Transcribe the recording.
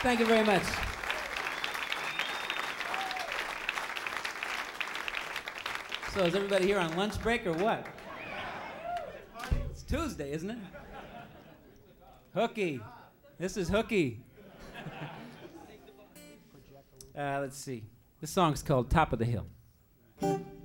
Thank you very much. So is everybody here on lunch break or what? It's Tuesday, isn't it? Hooky. This is Hooky. Let's see. This song's called Top of the Hill.